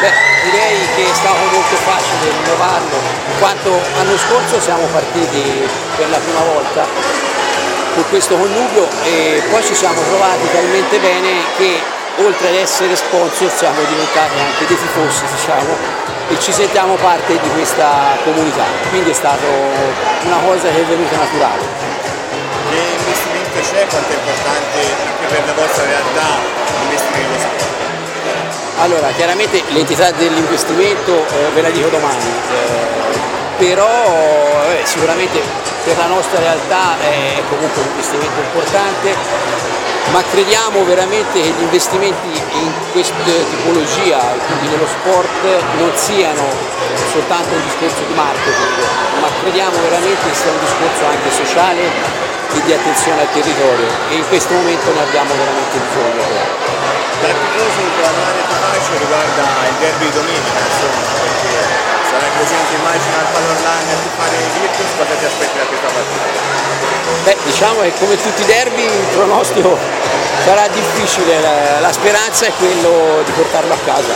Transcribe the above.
Beh, direi che è stato molto facile rinnovarlo, in quanto l'anno scorso siamo partiti per la prima volta con questo connubio e poi ci siamo trovati talmente bene che oltre ad essere sponsor siamo diventati anche dei tifosi, diciamo, e ci sentiamo parte di questa comunità, quindi è stata una cosa che è venuta naturale. Che investimento c'è, quanto è importante anche per la vostra realtà investire nello sport? Allora, chiaramente l'entità dell'investimento ve la dico domani, però sicuramente per la nostra realtà è comunque un investimento importante, ma crediamo veramente che gli investimenti in questa tipologia, quindi nello sport, non siano soltanto un discorso di marketing, ma crediamo veramente che sia un discorso anche sociale e di attenzione al territorio e in questo momento ne abbiamo veramente bisogno. Da tifoso la domanda che faccio riguarda il derby di domenica, insomma, perché sarai presente immagino al Padorlan a fare il Virtus, cosa ti aspetti da questa partita? Beh, diciamo che come tutti i derby il pronostico sarà difficile, la speranza è quello di portarlo a casa.